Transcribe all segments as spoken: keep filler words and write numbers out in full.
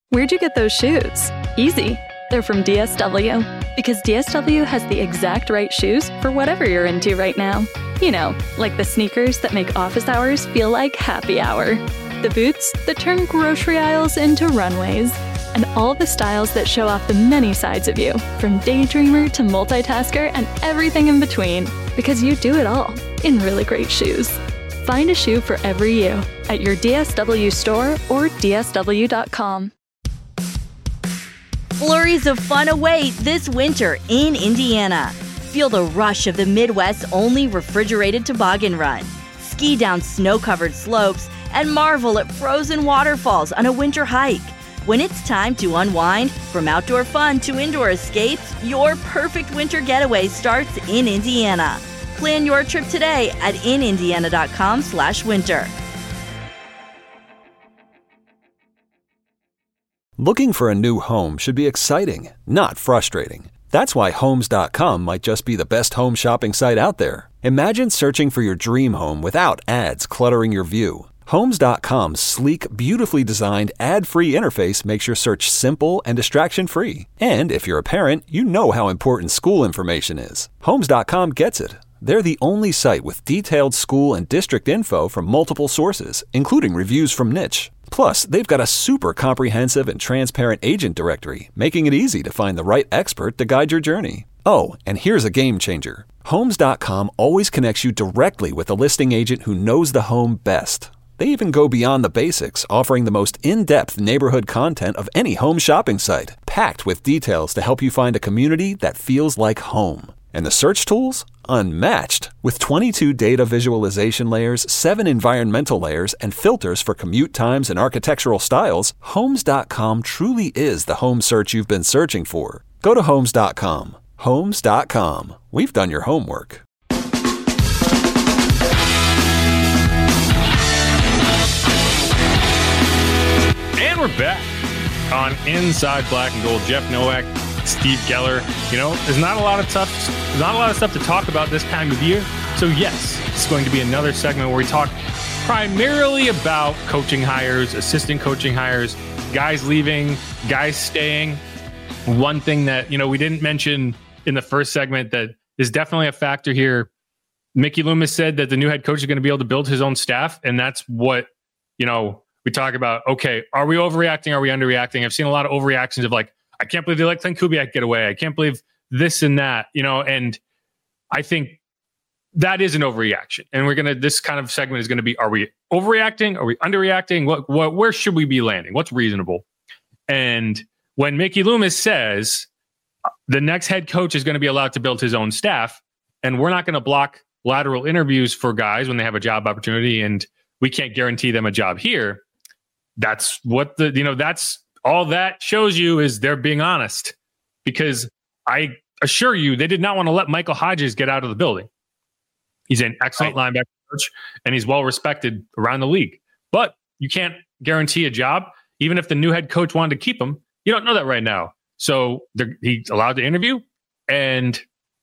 Where'd you get those shoes? Easy. They're from D S W. Because D S W has the exact right shoes for whatever you're into right now. You know, like the sneakers that make office hours feel like happy hour. The boots that turn grocery aisles into runways. And all the styles that show off the many sides of you, from daydreamer to multitasker and everything in between. Because you do it all in really great shoes. Find a shoe for every you at your D S W store or D S W dot com. Flurries of fun await this winter in Indiana. Feel the rush of the Midwest's only refrigerated toboggan run. Ski down snow-covered slopes and marvel at frozen waterfalls on a winter hike. When it's time to unwind, from outdoor fun to indoor escapes, your perfect winter getaway starts in Indiana. Plan your trip today at in indiana dot com slash winter. Looking for a new home should be exciting, not frustrating. That's why Homes dot com might just be the best home shopping site out there. Imagine searching for your dream home without ads cluttering your view. Homes dot com's sleek, beautifully designed, ad-free interface makes your search simple and distraction-free. And if you're a parent, you know how important school information is. Homes dot com gets it. They're the only site with detailed school and district info from multiple sources, including reviews from Niche. Plus, they've got a super comprehensive and transparent agent directory, making it easy to find the right expert to guide your journey. Oh, and here's a game changer. Homes dot com always connects you directly with a listing agent who knows the home best. They even go beyond the basics, offering the most in-depth neighborhood content of any home shopping site, packed with details to help you find a community that feels like home. And the search tools? Unmatched. With twenty-two data visualization layers, seven environmental layers, and filters for commute times and architectural styles, Homes dot com truly is the home search you've been searching for. Go to Homes dot com. Homes dot com. We've done your homework. And we're back on Inside Black and Gold. Jeff Nowak, Steve Geller. You know, there's not a lot of tough, not a lot of stuff to talk about this time of year. So yes, it's going to be another segment where we talk primarily about coaching hires, assistant coaching hires, guys leaving, guys staying. One thing that, you know, we didn't mention in the first segment that is definitely a factor here. Mickey Loomis said that the new head coach is going to be able to build his own staff. And that's what, you know, we talk about. Okay, are we overreacting? Are we underreacting? I've seen a lot of overreactions of like, I can't believe they let Clint Kubiak get away. I can't believe this and that, you know, and I think that is an overreaction. And we're going to, this kind of segment is going to be, are we overreacting? Are we underreacting? What, what, where should we be landing? What's reasonable? And when Mickey Loomis says the next head coach is going to be allowed to build his own staff, and we're not going to block lateral interviews for guys when they have a job opportunity and we can't guarantee them a job here. That's what the, you know, that's, all that shows you is they're being honest, because I assure you they did not want to let Michael Hodges get out of the building. He's an excellent right. linebacker coach and he's well respected around the league, but you can't guarantee a job. Even if the new head coach wanted to keep him, you don't know that right now. So he's allowed to interview and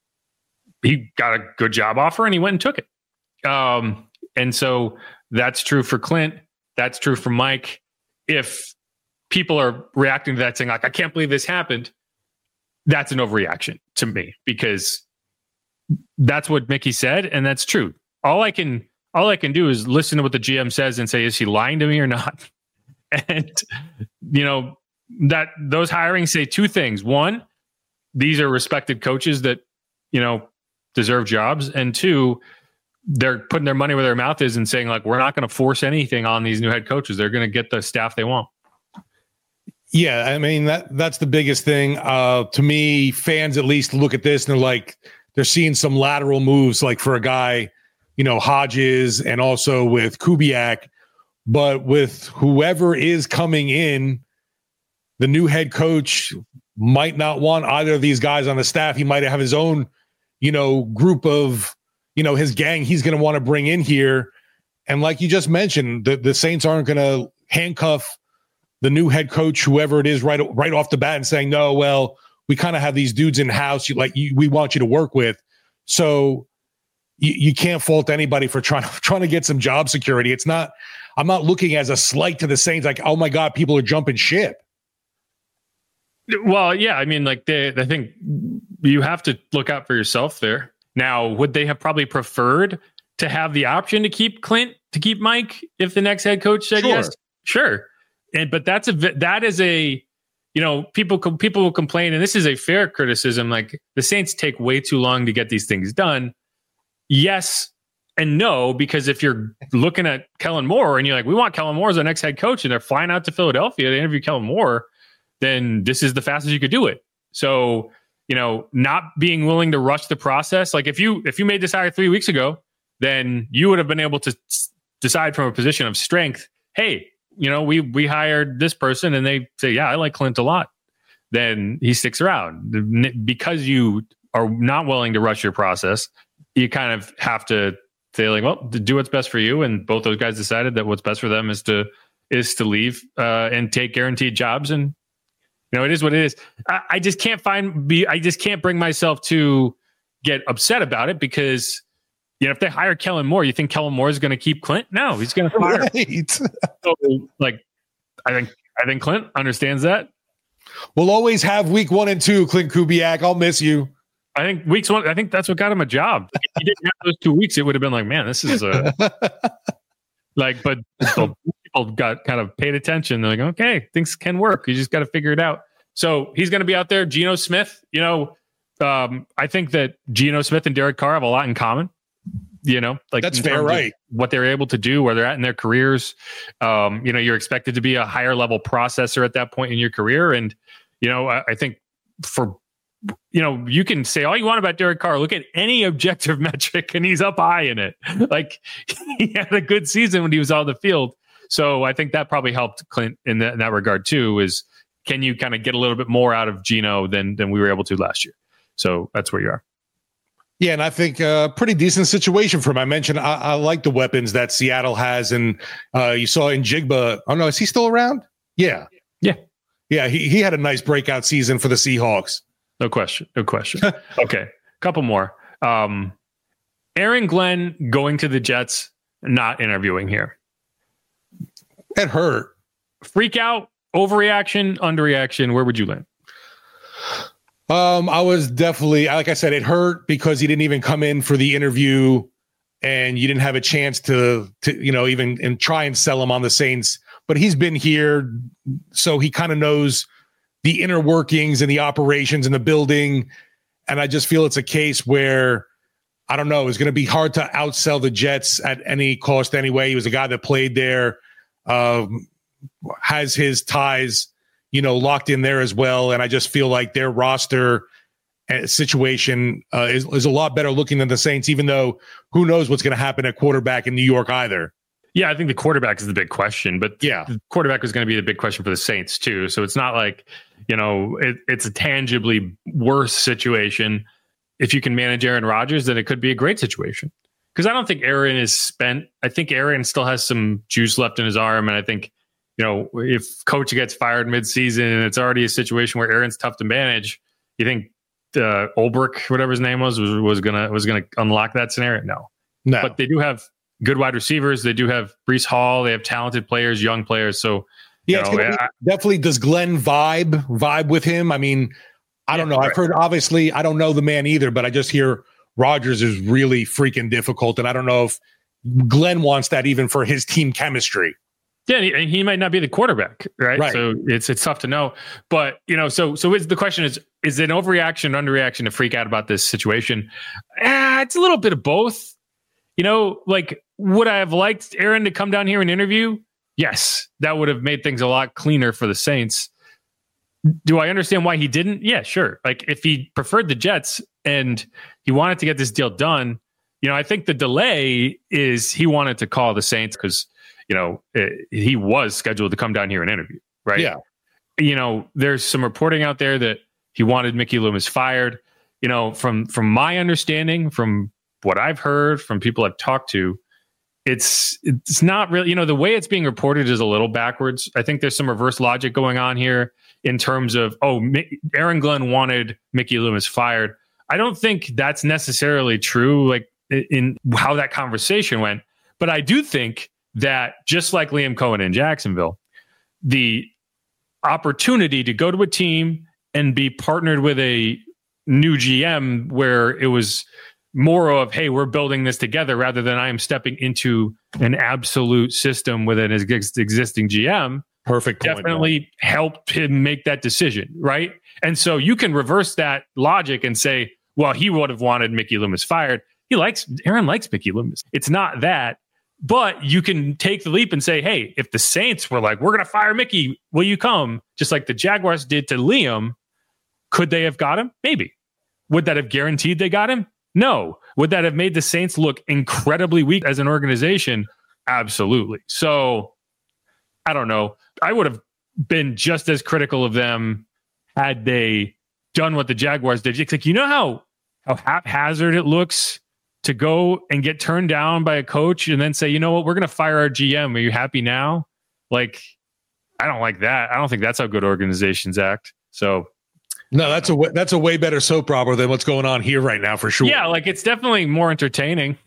he got a good job offer and he went and took it. Um, and so that's true for Clint. That's true for Mike. If people are reacting to that saying like, I can't believe this happened, that's an overreaction to me, because that's what Mickey said. And that's true. All I can, all I can do is listen to what the G M says and say, is he lying to me or not? And, you know, that those hirings say two things. One, these are respected coaches that, you know, deserve jobs. And two, they're putting their money where their mouth is and saying like, we're not going to force anything on these new head coaches. They're going to get the staff they want. Yeah, I mean, that that's the biggest thing. Uh, to me, fans at least look at this and they're like, they're seeing some lateral moves, like for a guy, you know, Hodges and also with Kubiak. But with whoever is coming in, the new head coach might not want either of these guys on the staff. He might have his own, you know, group of, you know, his gang he's going to want to bring in here. And like you just mentioned, the, the Saints aren't going to handcuff the new head coach, whoever it is, right right off the bat and saying, no, well, we kind of have these dudes in house, you like you, we want you to work with. So you, you can't fault anybody for trying to trying to get some job security. It's not, I'm not looking as a slight to the Saints, like, oh my God, people are jumping ship. Well, yeah, I mean, like they, I think you have to look out for yourself there. Now, would they have probably preferred to have the option to keep Clint, to keep Mike, if the next head coach said sure. yes? Sure. And but that's a that is a you know people people will complain, and this is a fair criticism. Like the Saints take way too long to get these things done. Yes and no, because if you're looking at Kellen Moore and you're like, we want Kellen Moore as our next head coach, and they're flying out to Philadelphia to interview Kellen Moore, then this is the fastest you could do it. So, you know, not being willing to rush the process. Like if you if you made this hire three weeks ago, then you would have been able to s- decide from a position of strength. Hey, you know, we we hired this person, and they say, yeah, I like Clint a lot. Then he sticks around. Because you are not willing to rush your process, you kind of have to say, like, well, do what's best for you. And both those guys decided that what's best for them is to is to leave uh, and take guaranteed jobs. And you know, it is what it is. I, I just can't find. Be, I just can't bring myself to get upset about it because, you know, if they hire Kellen Moore, you think Kellen Moore is going to keep Clint? No, he's going to fire. Right. So, like, I think I think Clint understands that. We'll always have week one and two, Clint Kubiak. I'll miss you. I think weeks one. I think that's what got him a job. If he didn't have those two weeks, it would have been like, man, this is a like. But so people got kind of paid attention. They're like, okay, things can work. You just got to figure it out. So he's going to be out there. Geno Smith. You know, um, I think that Geno Smith and Derek Carr have a lot in common. You know, like that's fair, right? What they're able to do, where they're at in their careers. Um, you know, you're expected to be a higher level processor at that point in your career, and you know, I, I think for you know, you can say all you want about Derek Carr. Look at any objective metric, and he's up high in it. Like he had a good season when he was on the field. So I think that probably helped Clint in that, in that regard too. Is can you kind of get a little bit more out of Geno than than we were able to last year? So that's where you are. Yeah, and I think a uh, pretty decent situation for him. I mentioned I, I like the weapons that Seattle has, and uh, you saw in Njigba. Oh no, is he still around? Yeah, yeah, yeah. He he had a nice breakout season for the Seahawks. No question, no question. Okay, couple more. Um, Aaron Glenn going to the Jets, not interviewing here. It hurt. Freak out, overreaction, underreaction. Where would you land? Um, I was definitely, like I said, it hurt because he didn't even come in for the interview, and you didn't have a chance to, to you know, even and try and sell him on the Saints. But he's been here, so he kind of knows the inner workings and the operations in the building. And I just feel it's a case where, I don't know, it's going to be hard to outsell the Jets at any cost anyway. He was a guy that played there, um, has his ties, you know, locked in there as well. And I just feel like their roster situation uh, is, is a lot better looking than the Saints, even though who knows what's going to happen at quarterback in New York either. Yeah, I think the quarterback is the big question, but yeah, the quarterback is going to be the big question for the Saints too. So it's not like, you know, it, it's a tangibly worse situation. If you can manage Aaron Rodgers, then it could be a great situation. Because I don't think Aaron is spent. I think Aaron still has some juice left in his arm. And I think, you know, if coach gets fired midseason and it's already a situation where Aaron's tough to manage, you think uh, Ulbrich, whatever his name was, was, was gonna was gonna unlock that scenario? No, no. But they do have good wide receivers. They do have Breece Hall. They have talented players, young players. So yeah, you know, be, I, definitely. Does Glenn vibe vibe with him? I mean, I yeah, don't know. Right. I've heard, obviously, I don't know the man either, but I just hear Rodgers is really freaking difficult, and I don't know if Glenn wants that even for his team chemistry. Yeah, he, he might not be the quarterback, right? right? So it's it's tough to know. But you know, so so is the question is is it an overreaction, underreaction to freak out about this situation? Ah, it's a little bit of both. You know, like would I have liked Aaron to come down here and interview? Yes, that would have made things a lot cleaner for the Saints. Do I understand why he didn't? Yeah, sure. Like if he preferred the Jets and he wanted to get this deal done, you know, I think the delay is he wanted to call the Saints because, you know, it, he was scheduled to come down here and interview, right? Yeah. You know, there's some reporting out there that he wanted Mickey Loomis fired. You know, from from my understanding, from what I've heard from people I've talked to, it's it's not really, you know, the way it's being reported is a little backwards. I think there's some reverse logic going on here in terms of, oh, Aaron Glenn wanted Mickey Loomis fired. I don't think that's necessarily true, like in how that conversation went. But I do think that just like Liam Cohen in Jacksonville, the opportunity to go to a team and be partnered with a new G M where it was more of, hey, we're building this together rather than I am stepping into an absolute system with an ex- existing G M. Perfect point, definitely man. helped him make that decision, right? And so you can reverse that logic and say, well, he would have wanted Mickey Loomis fired. He likes, Aaron likes Mickey Loomis. It's not that, but you can take the leap and say, hey, if the Saints were like, we're going to fire Mickey, will you come? Just like the Jaguars did to Liam, could they have got him? Maybe. Would that have guaranteed they got him? No. Would that have made the Saints look incredibly weak as an organization? Absolutely. So I don't know. I would have been just as critical of them had they done what the Jaguars did. It's like, you know how, how haphazard it looks to go and get turned down by a coach and then say, you know what, we're going to fire our G M. Are you happy now? Like, I don't like that. I don't think that's how good organizations act. So no, that's a that's a way better soap opera than what's going on here right now, for sure. Yeah, like it's definitely more entertaining.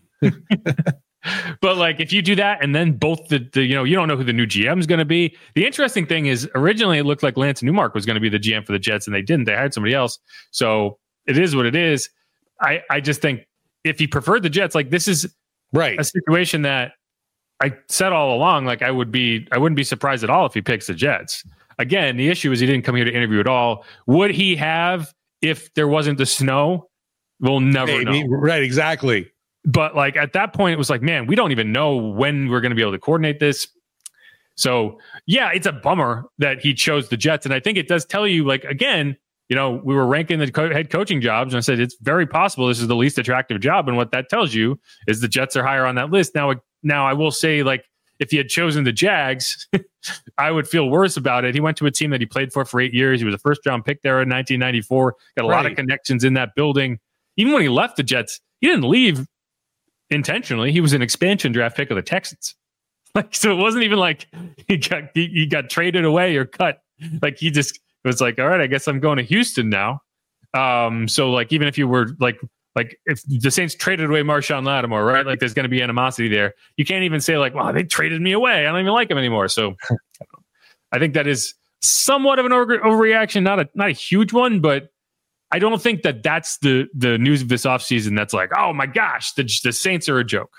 But like if you do that and then both the, the you know, you don't know who the new G M is going to be. The interesting thing is originally it looked like Lance Newmark was going to be the G M for the Jets and they didn't. They hired somebody else. So it is what it is. I, I just think if he preferred the Jets, like this is right a situation that I said all along, like I would be, I wouldn't be surprised at all if he picks the Jets. Again, the issue is he didn't come here to interview at all. Would he have if there wasn't the snow? We'll never Maybe. know. Right, exactly. But like at that point, it was like, man, we don't even know when we're going to be able to coordinate this. So yeah, it's a bummer that he chose the Jets. And I think it does tell you, like, again, you know, we were ranking the co- head coaching jobs and I said, it's very possible this is the least attractive job. And what that tells you is the Jets are higher on that list. Now, now I will say, like, if he had chosen the Jags, I would feel worse about it. He went to a team that he played for for eight years. He was a first round pick there in nineteen ninety-four, got a right. lot of connections in that building. Even when he left the Jets, he didn't leave intentionally. He was an expansion draft pick of the Texans. Like, so it wasn't even like he got he, he got traded away or cut. Like he just was like, all right, I guess I'm going to Houston now. Um, so like even if you were like like if the Saints traded away Marshawn Lattimore, right? Like there's going to be animosity there. You can't even say like, wow, they traded me away. I don't even like him anymore. So I think that is somewhat of an over- overreaction, not a not a huge one, but I don't think that that's the the news of this offseason that's like, oh my gosh, the, the Saints are a joke.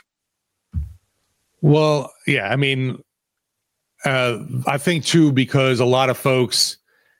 Well, yeah, I mean, uh, I think too, because a lot of folks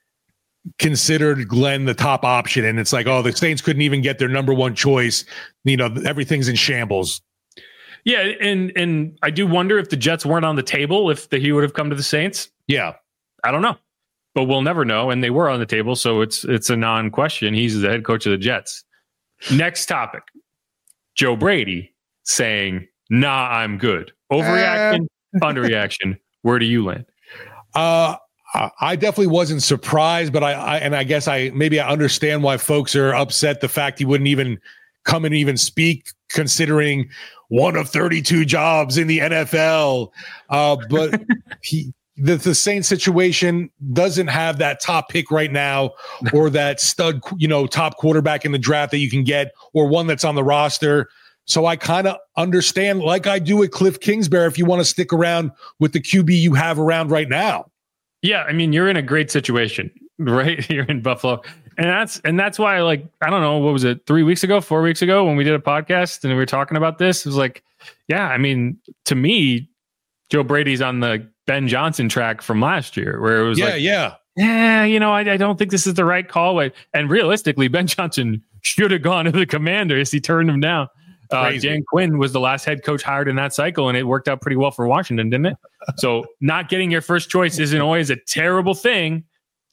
considered Glenn the top option, and it's like, oh, the Saints couldn't even get their number one choice. You know, everything's in shambles. Yeah, and and I do wonder if the Jets weren't on the table, if the, he would have come to the Saints. Yeah, I don't know. But we'll never know, and they were on the table, so it's it's a non-question. He's the head coach of the Jets. Next topic. Joe Brady saying, nah, I'm good. Overreaction, uh, underreaction. Where do you land? Uh, I definitely wasn't surprised, but I, I and I guess I maybe I understand why folks are upset the fact he wouldn't even come and even speak, considering one of thirty-two jobs in the N F L. Uh, but he... The, the Saints situation doesn't have that top pick right now, or that stud, you know, top quarterback in the draft that you can get, or one that's on the roster. So I kind of understand, like I do with Cliff Kingsbury, if you want to stick around with the Q B you have around right now. Yeah, I mean, you're in a great situation, right? You're in Buffalo. And that's and that's why, like, I don't know, what was it, three weeks ago, four weeks ago when we did a podcast and we were talking about this? It was like, yeah, I mean, to me, Joe Brady's on the Ben Johnson track from last year, where it was yeah, like, yeah, yeah, you know, I, I don't think this is the right call. And realistically, Ben Johnson should have gone to the Commanders. He turned him down. Uh, Dan Quinn was the last head coach hired in that cycle, and it worked out pretty well for Washington, didn't it? So not getting your first choice isn't always a terrible thing.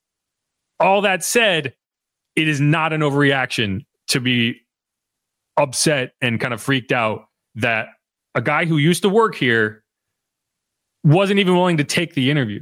All that said, it is not an overreaction to be upset and kind of freaked out that a guy who used to work here wasn't even willing to take the interview,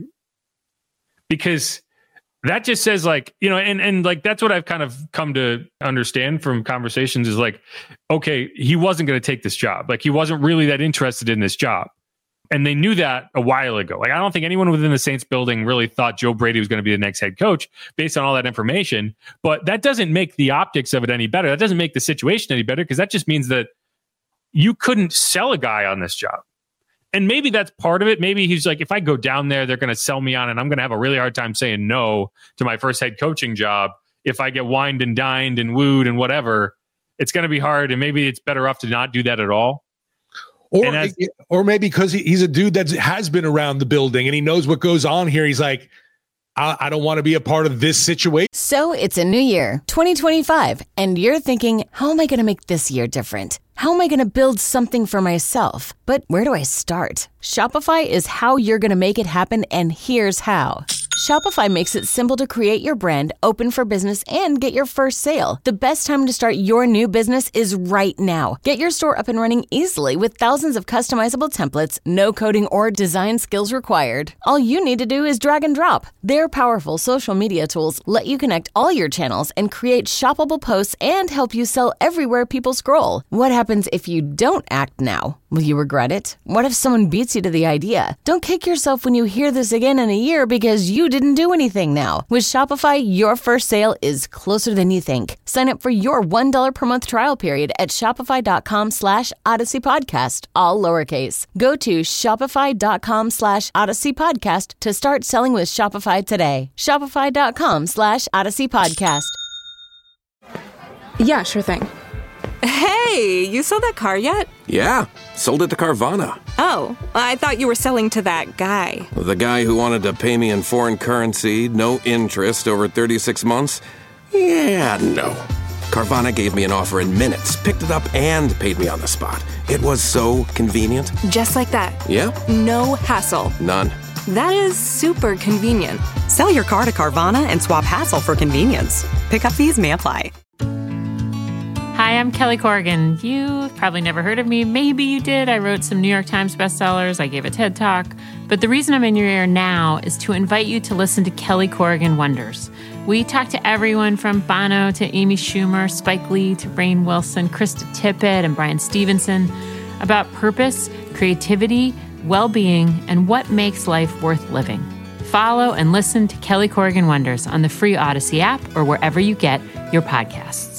because that just says, like, you know, and, and like, that's what I've kind of come to understand from conversations is like, okay, he wasn't going to take this job. Like, he wasn't really that interested in this job. And they knew that a while ago. Like, I don't think anyone within the Saints building really thought Joe Brady was going to be the next head coach based on all that information. But that doesn't make the optics of it any better. That doesn't make the situation any better, because that just means that you couldn't sell a guy on this job. And maybe that's part of it. Maybe he's like, if I go down there, they're going to sell me on, and I'm going to have a really hard time saying no to my first head coaching job. If I get wined and dined and wooed and whatever, it's going to be hard. And maybe it's better off to not do that at all. Or, as, or maybe because he, he's a dude that has been around the building and he knows what goes on here. He's like, I, I don't want to be a part of this situation. So it's a new year, twenty twenty-five, and you're thinking, how am I going to make this year different? How am I going to build something for myself? But where do I start? Shopify is how you're going to make it happen, and here's how. Shopify makes it simple to create your brand, open for business, and get your first sale. The best time to start your new business is right now. Get your store up and running easily with thousands of customizable templates, no coding or design skills required. All you need to do is drag and drop. Their powerful social media tools let you connect all your channels and create shoppable posts and help you sell everywhere people scroll. What happens if you don't act now? Will you regret it? What if someone beats you to the idea? Don't kick yourself when you hear this again in a year because you didn't do anything now. With Shopify, your first sale is closer than you think. Sign up for your one dollar per month trial period at shopify.com slash Odyssey Podcast, all lowercase. Go to shopify.com slash Odyssey Podcast to start selling with Shopify today. Shopify.com slash Odyssey Podcast. Yeah, sure thing. Hey, you sold that car yet? Yeah, sold it to Carvana. Oh, I thought you were selling to that guy. The guy who wanted to pay me in foreign currency, no interest, over thirty-six months? Yeah, no. Carvana gave me an offer in minutes, picked it up, and paid me on the spot. It was so convenient. Just like that? Yep. No hassle. None. That is super convenient. Sell your car to Carvana and swap hassle for convenience. Pickup fees may apply. Hi, I'm Kelly Corrigan. You've probably never heard of me. Maybe you did. I wrote some New York Times bestsellers. I gave a TED Talk. But the reason I'm in your ear now is to invite you to listen to Kelly Corrigan Wonders. We talk to everyone from Bono to Amy Schumer, Spike Lee to Rainn Wilson, Krista Tippett, and Brian Stevenson about purpose, creativity, well-being, and what makes life worth living. Follow and listen to Kelly Corrigan Wonders on the free Odyssey app or wherever you get your podcasts.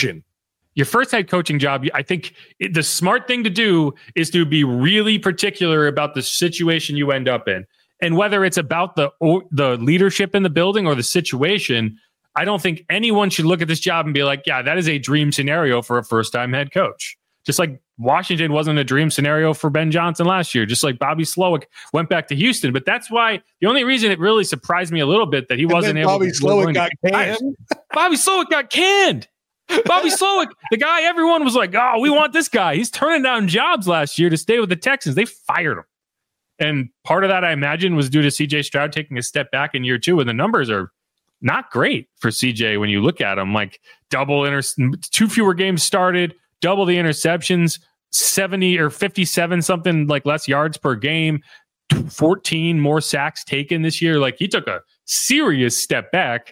Your first head coaching job, I think it, the smart thing to do is to be really particular about the situation you end up in. And whether it's about the or, the leadership in the building or the situation, I don't think anyone should look at this job and be like, yeah, that is a dream scenario for a first-time head coach. Just like Washington wasn't a dream scenario for Ben Johnson last year, just like Bobby Slowik went back to Houston. But that's why the only reason it really surprised me a little bit that he and wasn't able Bobby to Slowik got canned. Bobby Slowik got canned. Bobby Slowik, the guy everyone was like, oh, we want this guy. He's turning down jobs last year to stay with the Texans. They fired him. And part of that, I imagine, was due to C J Stroud taking a step back in year two. And the numbers are not great for C J when you look at him. Like double, inter- two fewer games started, double the interceptions, seventy or fifty-seven something like less yards per game, fourteen more sacks taken this year. Like he took a serious step back.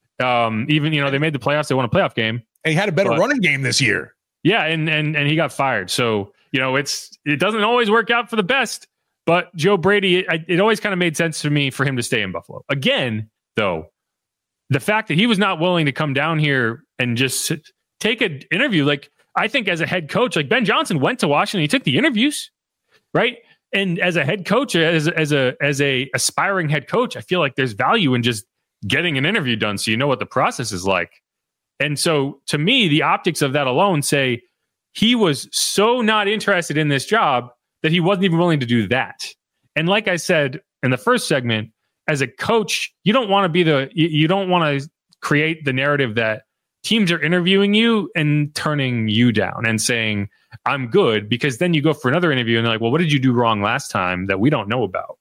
Um, even, you know, they made the playoffs. They won a playoff game. He had a better but, running game this year. Yeah, and and and he got fired. So, you know, it's it doesn't always work out for the best. But Joe Brady, it, it always kind of made sense to me for him to stay in Buffalo. Again, though, the fact that he was not willing to come down here and just sit, take an interview, like I think as a head coach, like Ben Johnson went to Washington, he took the interviews, right? And as a head coach, as as a as a aspiring head coach, I feel like there's value in just getting an interview done so you know what the process is like. And so to me, the optics of that alone say he was so not interested in this job that he wasn't even willing to do that. And like I said in the first segment, as a coach, you don't want to be the, you, you don't want to create the narrative that teams are interviewing you and turning you down and saying, I'm good, because then you go for another interview and they're like, well, what did you do wrong last time that we don't know about?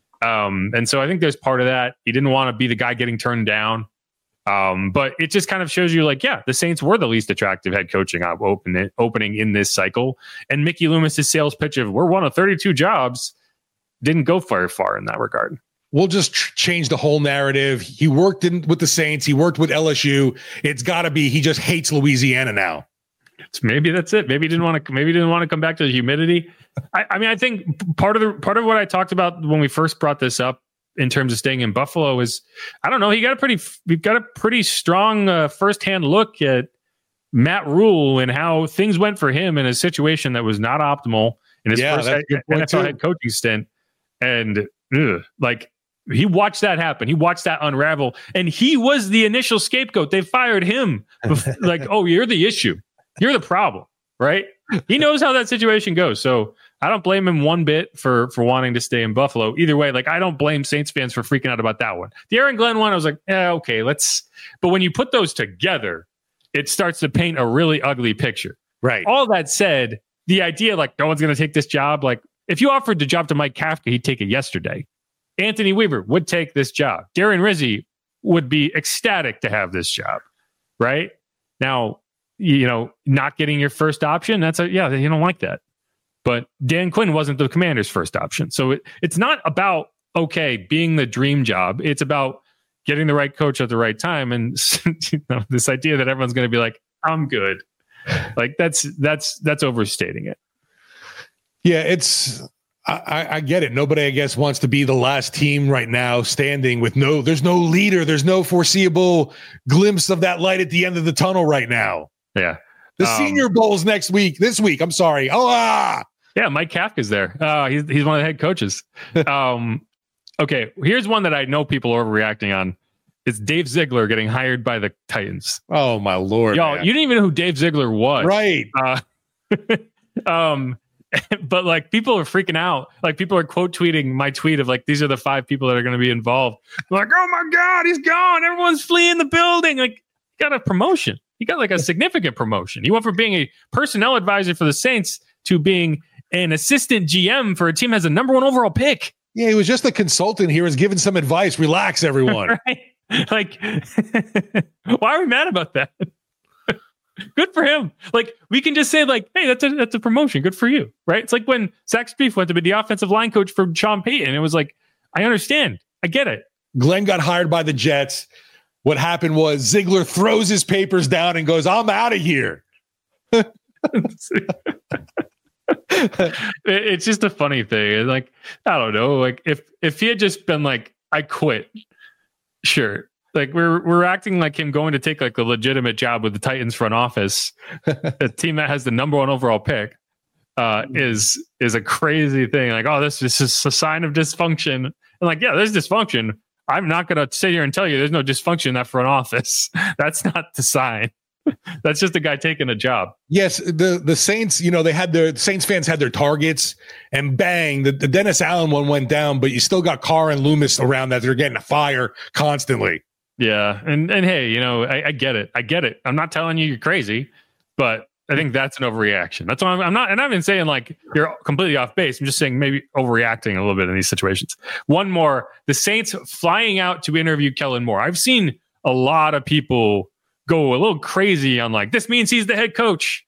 Um, and so I think there's part of that. He didn't want to be the guy getting turned down. Um, but it just kind of shows you like, yeah, the Saints were the least attractive head coaching op- open, opening in this cycle. And Mickey Loomis's sales pitch of we're one of thirty-two jobs didn't go very far in that regard. We'll just tr- change the whole narrative. He worked in with the Saints. He worked with L S U. It's got to be he just hates Louisiana now. It's, maybe that's it. Maybe he didn't want to. Maybe he didn't want to come back to the humidity. I, I mean, I think part of the part of what I talked about when we first brought this up in terms of staying in Buffalo is, I don't know, he got a pretty, we've got a pretty strong uh, firsthand look at Matt Rule and how things went for him in a situation that was not optimal in his Yeah, first that's a good N point F L too. head coaching stint. And ugh, like he watched that happen. He watched that unravel. And he was the initial scapegoat. They fired him. Bef- like, oh, you're the issue. You're the problem, right? He knows how that situation goes. So I don't blame him one bit for for wanting to stay in Buffalo. Either way, like I don't blame Saints fans for freaking out about that one. The Aaron Glenn one, I was like, yeah, okay, let's. But when you put those together, it starts to paint a really ugly picture. Right. All that said, the idea like no one's going to take this job. Like if you offered the job to Mike Kafka, he'd take it yesterday. Anthony Weaver would take this job. Darren Rizzi would be ecstatic to have this job. Right now, you know, not getting your first option. That's a yeah, you don't like that. But Dan Quinn wasn't the Commander's first option. So it, it's not about, okay, being the dream job. It's about getting the right coach at the right time. And you know, this idea that everyone's going to be like, I'm good. Like that's, that's, that's overstating it. Yeah, it's, I, I get it. Nobody, I guess, wants to be the last team right now standing with no, there's no leader. There's no foreseeable glimpse of that light at the end of the tunnel right now. Yeah. The um, Senior Bowl's next week, this week. I'm sorry. Oh, ah. Yeah, Mike Kafka's there. Uh, he's he's one of the head coaches. Um, okay, here's one that I know people are overreacting on. It's Dave Ziegler getting hired by the Titans. Oh my Lord! Yo, man. you didn't even know who Dave Ziegler was, right? Uh, um, but like people are freaking out. Like people are quote tweeting my tweet of like these are the five people that are going to be involved. I'm like, oh my God, he's gone. Everyone's fleeing the building. Like, he got a promotion. He got like a significant promotion. He went from being a personnel advisor for the Saints to being an assistant G M for a team that has a number one overall pick. Yeah, he was just a consultant. He was giving some advice. Relax, everyone. Right? Like, why are we mad about that? Good for him. Like, we can just say, like, hey, that's a that's a promotion. Good for you, right? It's like when Zach Spieth went to be the offensive line coach for Sean Payton. It was like, I understand. I get it. Glenn got hired by the Jets. What happened was Ziegler throws his papers down and goes, I'm out of here. It's just a funny thing. Like, I don't know. Like, if if he had just been like, I quit, sure. Like, we're we're acting like him going to take like a legitimate job with the Titans front office, a team that has the number one overall pick, uh, is is a crazy thing. Like, oh, this, this is a sign of dysfunction. And like, yeah, there's dysfunction. I'm not going to sit here and tell you there's no dysfunction in that front office. That's not the sign. That's just a guy taking a job. Yes, the the Saints, you know, they had their Saints fans had their targets, and bang, the, the Dennis Allen one went down, but you still got Carr and Loomis around that they're getting a fire constantly. Yeah, and and hey, you know, I, I get it. I get it. I'm not telling you you're crazy, but I think that's an overreaction. That's why I'm, I'm not, and I'm not even saying like you're completely off base. I'm just saying maybe overreacting a little bit in these situations. One more, the Saints flying out to interview Kellen Moore. I've seen a lot of people go a little crazy on like, this means he's the head coach.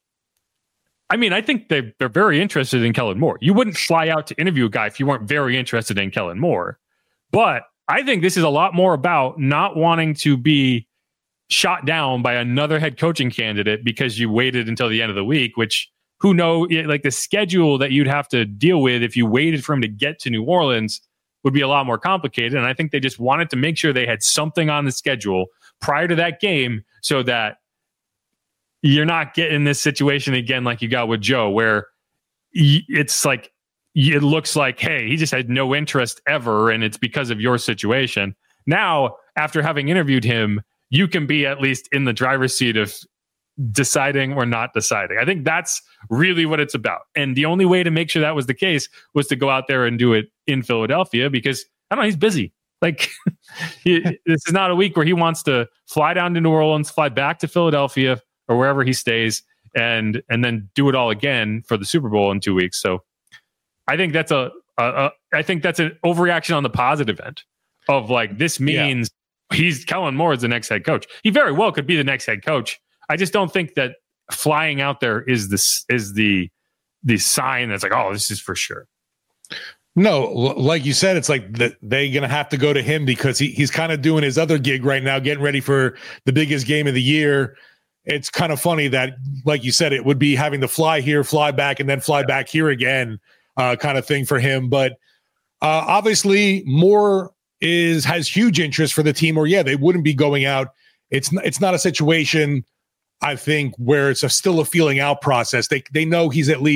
I mean, I think they, they're very interested in Kellen Moore. You wouldn't fly out to interview a guy if you weren't very interested in Kellen Moore. But I think this is a lot more about not wanting to be shot down by another head coaching candidate because you waited until the end of the week, which who know, like the schedule that you'd have to deal with if you waited for him to get to New Orleans would be a lot more complicated. And I think they just wanted to make sure they had something on the schedule prior to that game so that you're not getting this situation again like you got with Joe, where it's like, it looks like, hey, he just had no interest ever, and it's because of your situation. Now, after having interviewed him, you can be at least in the driver's seat of deciding or not deciding. I think that's really what it's about. And the only way to make sure that was the case was to go out there and do it in Philadelphia because, I don't know, he's busy. Like, he, this is not a week where he wants to fly down to New Orleans, fly back to Philadelphia or wherever he stays, and and then do it all again for the Super Bowl in two weeks. So I think that's a, a, a I think that's an overreaction on the positive end of like, this means yeah. he's Kellen Moore is the next head coach. He very well could be the next head coach. I just don't think that flying out there is this is the the sign that's like, oh, this is for sure. No, like you said, it's like the, they're going to have to go to him because he, he's kind of doing his other gig right now, getting ready for the biggest game of the year. It's kind of funny that, like you said, it would be having to fly here, fly back, and then fly yeah. back here again uh, kind of thing for him. But uh, obviously Moore is has huge interest for the team, or yeah, they wouldn't be going out. It's it's not a situation, I think, where it's a, still a feeling out process. They they know he's at least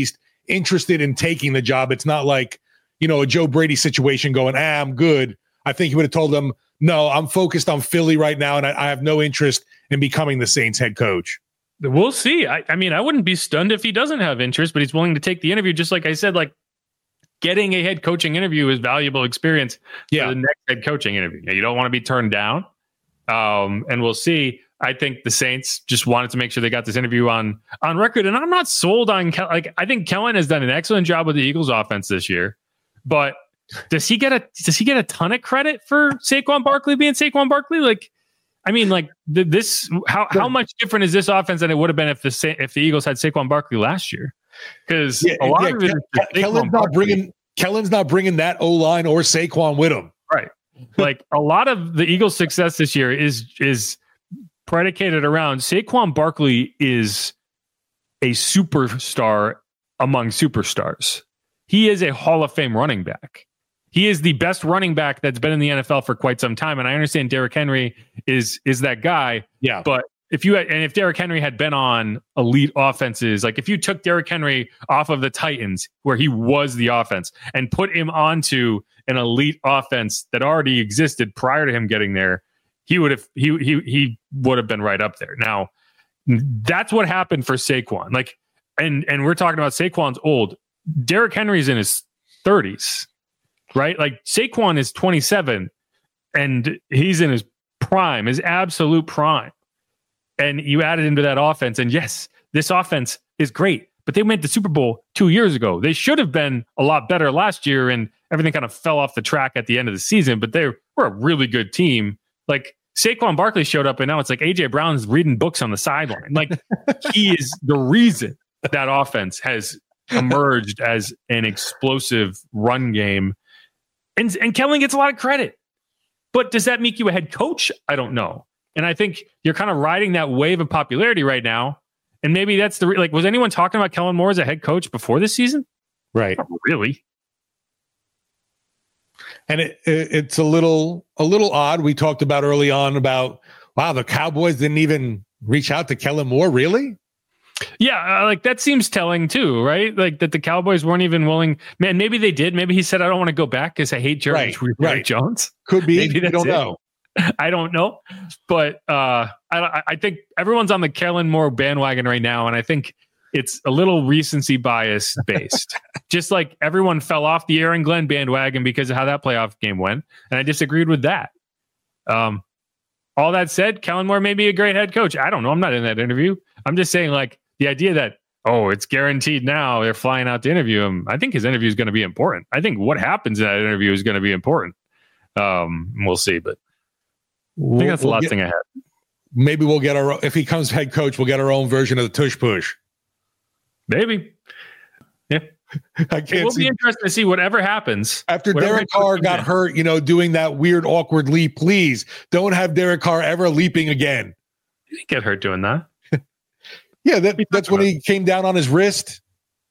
interested in taking the job. It's not like, you know, a Joe Brady situation going, ah, I'm good. I think he would have told them, no, I'm focused on Philly right now, and I, I have no interest in becoming the Saints head coach. We'll see. I, I mean, I wouldn't be stunned if he doesn't have interest, but he's willing to take the interview. Just like I said, like getting a head coaching interview is valuable experience yeah. for the next head coaching interview. You don't want to be turned down. Um, and we'll see. I think the Saints just wanted to make sure they got this interview on on record. And I'm not sold on Kel- like I think Kellen has done an excellent job with the Eagles offense this year. But does he get a does he get a ton of credit for Saquon Barkley being Saquon Barkley? Like, I mean, like the, this how how much different is this offense than it would have been if the if the Eagles had Saquon Barkley last year? Because yeah, a lot yeah, of it Ke- is Kellen's not Barkley. bringing Kellen's not bringing that O line or Saquon with him. Right. Like a lot of the Eagles' success this year is is predicated around Saquon Barkley is a superstar among superstars. He is a Hall of Fame running back. He is the best running back that's been in the N F L for quite some time. And I understand Derrick Henry is is that guy. Yeah. But if you had, and if Derrick Henry had been on elite offenses, like if you took Derrick Henry off of the Titans, where he was the offense, and put him onto an elite offense that already existed prior to him getting there, he would have he he he would have been right up there. Now, that's what happened for Saquon. Like, and and we're talking about Saquon's old. Derrick Henry's in his thirties, right? Like Saquon is twenty-seven, and he's in his prime, his absolute prime. And you added into that offense, and yes, this offense is great, but they went to Super Bowl two years ago. They should have been a lot better last year, and everything kind of fell off the track at the end of the season, but they were a really good team. Like Saquon Barkley showed up, and now it's like A J Brown's reading books on the sideline. Like he is the reason that offense has emerged as an explosive run game. And, and Kellen gets a lot of credit. But does that make you a head coach? I don't know. And I think you're kind of riding that wave of popularity right now. And maybe that's the, re- like, was anyone talking about Kellen Moore as a head coach before this season? Right. Not really. And it, it, it's a little, a little odd. We talked about early on about, wow, the Cowboys didn't even reach out to Kellen Moore. Really? Yeah. Uh, like that seems telling too, right? Like that the Cowboys weren't even willing, man, maybe they did. Maybe he said, I don't want to go back because I hate Jerry right, right. Jones. Could be. Maybe I don't it. know. I don't know, but uh, I, I think everyone's on the Kellen Moore bandwagon right now, and I think it's a little recency bias based. Just like everyone fell off the Aaron Glenn bandwagon because of how that playoff game went, and I disagreed with that. Um, all that said, Kellen Moore may be a great head coach. I don't know. I'm not in that interview. I'm just saying, like the idea that oh, it's guaranteed now they're flying out to interview him. I think his interview is going to be important. I think what happens in that interview is going to be important. Um, we'll see, but. I think that's the we'll last get, thing I had. Maybe we'll get our, if he comes head coach, we'll get our own version of the tush push. Maybe. Yeah. I can't it will see. be interesting to see whatever happens. After whatever Derek Carr got hurt, you know, doing that weird, awkward leap, please don't have Derek Carr ever leaping again. He didn't get hurt doing that. yeah, that, that's when he came down on his wrist.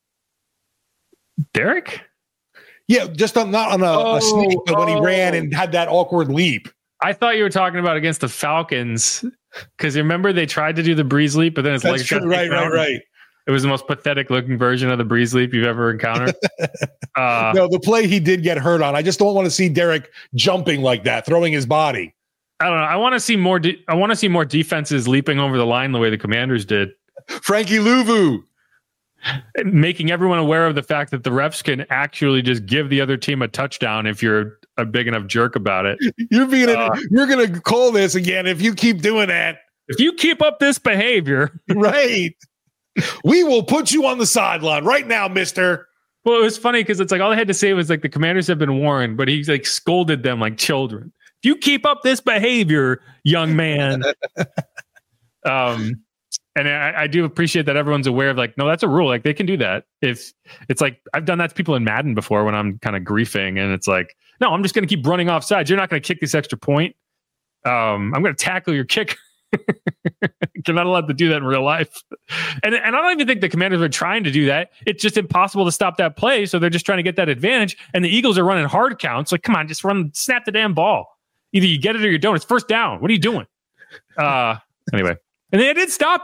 Derek? Yeah, just on, not on a, oh, a sneak, but oh. when he ran and had that awkward leap. I thought you were talking about against the Falcons because remember they tried to do the Breeze leap, but then his legs got right, right, right. It was the most pathetic looking version of the Breeze leap you've ever encountered. uh, no, the play he did get hurt on. I just don't want to see Derek jumping like that, throwing his body. I don't know. I want to see more. De- I want to see more defenses leaping over the line the way the Commanders did. Frankie Louvu. Making everyone aware of the fact that the refs can actually just give the other team a touchdown if you're a big enough jerk about it. You're being, uh, you're going to call this again if you keep doing that. If you keep up this behavior, right? We will put you on the sideline right now, mister. Well, it was funny because it's like all I had to say was like the Commanders have been warned, but he's like scolded them like children. If you keep up this behavior, young man. um. And I, I do appreciate that everyone's aware of like, no, that's a rule. Like they can do that. If it's like, I've done that to people in Madden before when I'm kind of griefing and it's like, no, I'm just going to keep running off sides. You're not going to kick this extra point. Um, I'm going to tackle your kicker. You're not allowed to do that in real life. And, and I don't even think the Commanders are trying to do that. It's just impossible to stop that play. So they're just trying to get that advantage. And the Eagles are running hard counts. Like, come on, just run, snap the damn ball. Either you get it or you don't. It's first down. What are you doing? Uh, anyway. And they did stop it.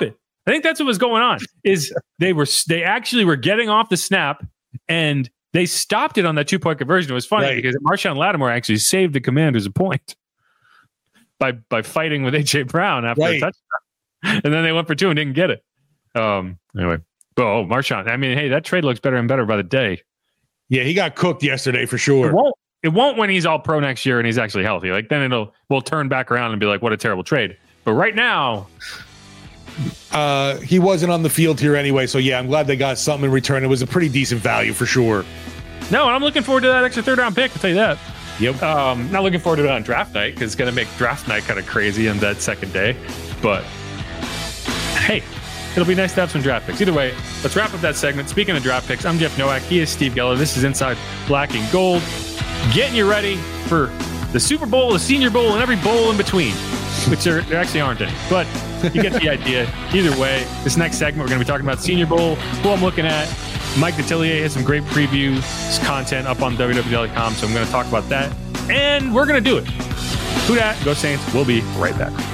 I think that's what was going on. Is they were they actually were getting off the snap and they stopped it on that two point conversion. It was funny right. because Marshawn Lattimore actually saved the Commanders a point by by fighting with A J Brown after right. a touchdown, and then they went for two and didn't get it. Um. Anyway, but oh, Marshawn. I mean, hey, that trade looks better and better by the day. Yeah, he got cooked yesterday for sure. It won't, it won't when he's all pro next year and he's actually healthy. Like then it'll we'll turn back around and be like, what a terrible trade. But right now. Uh, he wasn't on the field here anyway, so yeah, I'm glad they got something in return. It was a pretty decent value for sure. No, and I'm looking forward to that extra third round pick. I'll tell you that. Yep. Um, not looking forward to it on draft night because it's going to make draft night kind of crazy on that second day. But hey, it'll be nice to have some draft picks. Either way, let's wrap up that segment. Speaking of draft picks, I'm Jeff Nowak. He is Steve Geller. This is Inside Black and Gold. Getting you ready for the Super Bowl, the Senior Bowl, and every bowl in between, which there, there actually aren't any. But you get the idea. Either way, this next segment, we're going to be talking about Senior Bowl, who I'm looking at. Mike Detillier has some great preview content up on W W D dot com, so I'm going to talk about that. And we're going to do it. Who dat? Go Saints. We'll be right back.